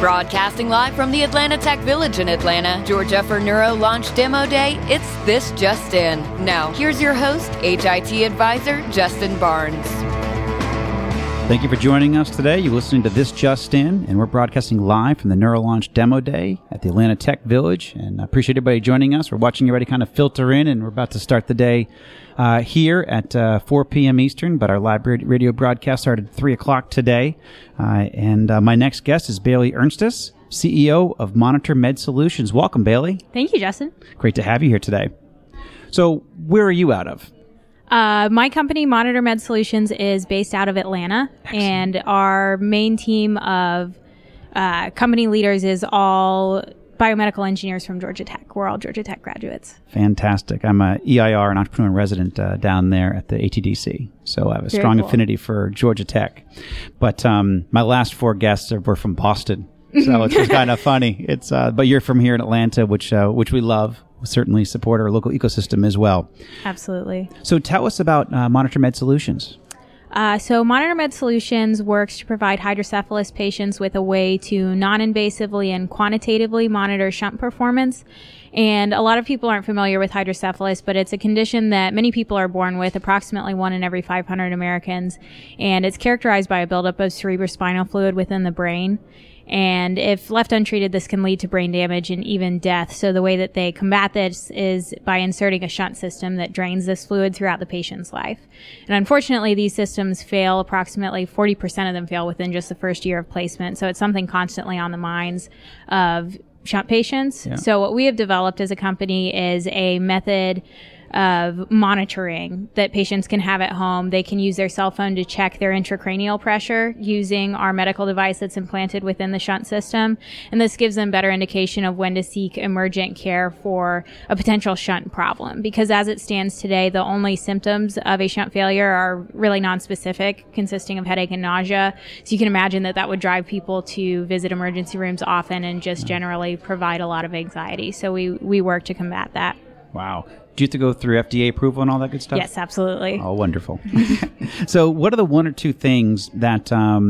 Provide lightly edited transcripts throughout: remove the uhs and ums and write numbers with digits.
Broadcasting live from the Atlanta Tech Village in Atlanta, Georgia for Neuro Launch Demo Day, it's This Just In. Now, here's your host, HIT Advisor, Justin Barnes. Thank you for joining us today. You're listening to This Just In, and we're broadcasting live from the Neuro Launch Demo Day at the Atlanta Tech Village. And I appreciate everybody joining us. We're watching everybody kind of filter in, and we're about to start the day here at 4 p.m. Eastern, but our live radio broadcast started at 3 o'clock today. And my next guest is Bailey Ernstis, CEO of Monitor Med Solutions. Welcome, Bailey. Thank you, Justin. Great to have you here today. So where are you out of? My company, Monitor Med Solutions, is based out of Atlanta. Excellent. And our main team of company leaders is all biomedical engineers from Georgia Tech. We're all Georgia Tech graduates. Fantastic. I'm a EIR, an entrepreneur in resident down there at the ATDC. So I have a strong affinity for Georgia Tech. But my last four guests were from Boston. So it's kind of funny. But you're from here in Atlanta, which we love. We certainly support our local ecosystem as well. Absolutely. So tell us about Monitor Med Solutions. So Monitor Med Solutions works to provide hydrocephalus patients with a way to non-invasively and quantitatively monitor shunt performance. And a lot of people aren't familiar with hydrocephalus, but it's a condition that many people are born with, approximately 1 in every 500 Americans. And it's characterized by a buildup of cerebrospinal fluid within the brain. And if left untreated, this can lead to brain damage and even death. So the way that they combat this is by inserting a shunt system that drains this fluid throughout the patient's life. And unfortunately, these systems fail. Approximately 40% of them fail within just the first year of placement. So it's something constantly on the minds of shunt patients. Yeah. So what we have developed as a company is a method of monitoring that patients can have at home. They can use their cell phone to check their intracranial pressure using our medical device that's implanted within the shunt system. And this gives them better indication of when to seek emergent care for a potential shunt problem. Because as it stands today, the only symptoms of a shunt failure are really nonspecific, consisting of headache and nausea. So you can imagine that would drive people to visit emergency rooms often and just generally provide a lot of anxiety. So we work to combat that. Wow. Do you have to go through FDA approval and all that good stuff? Yes, absolutely. Oh, wonderful. So what are the one or two things that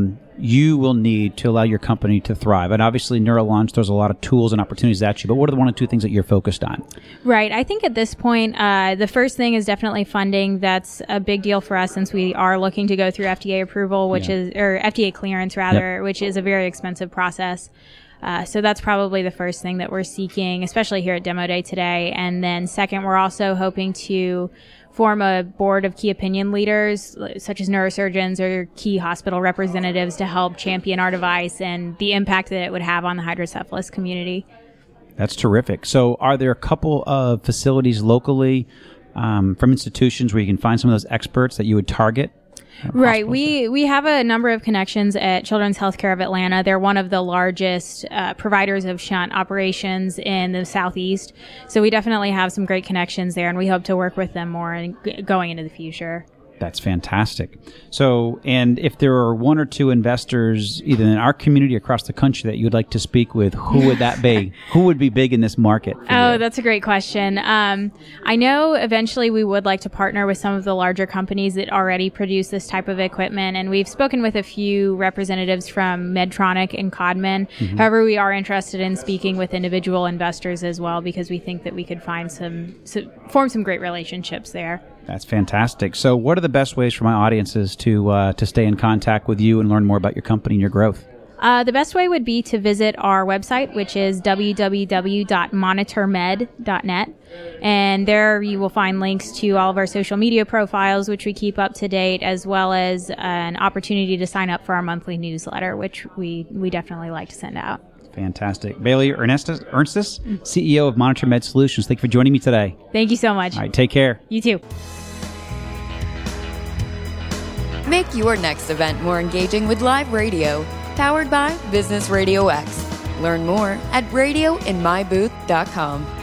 you will need to allow your company to thrive? And obviously, NeuroLaunch throws a lot of tools and opportunities at you, but what are the one or two things that you're focused on? Right. I think at this point, the first thing is definitely funding. That's a big deal for us since we are looking to go through FDA approval, or FDA clearance rather, which is a very expensive process. So that's probably the first thing that we're seeking, especially here at Demo Day today. And then second, we're also hoping to form a board of key opinion leaders, such as neurosurgeons or key hospital representatives, to help champion our device and the impact that it would have on the hydrocephalus community. That's terrific. So are there a couple of facilities locally from institutions where you can find some of those experts that you would target? Right. We have a number of connections at Children's Healthcare of Atlanta. They're one of the largest providers of shunt operations in the Southeast. So we definitely have some great connections there, and we hope to work with them more going into the future. That's fantastic. So, and if there are one or two investors, either in our community or across the country, that you'd like to speak with, who would that be? Who would be big in this market? Oh, that's a great question. I know eventually we would like to partner with some of the larger companies that already produce this type of equipment, and we've spoken with a few representatives from Medtronic and Codman. Mm-hmm. However, we are interested in speaking with individual investors as well, because we think that we could find form some great relationships there. That's fantastic. So what are the best ways for my audiences to stay in contact with you and learn more about your company and your growth? The best way would be to visit our website, which is www.monitormed.net. And there you will find links to all of our social media profiles, which we keep up to date, as well as an opportunity to sign up for our monthly newsletter, which we definitely like to send out. Fantastic. Bailey Ernstis, CEO of Monitor Med Solutions. Thank you for joining me today. Thank you so much. All right, take care. You too. Make your next event more engaging with live radio. Powered by Business Radio X. Learn more at radioinmybooth.com.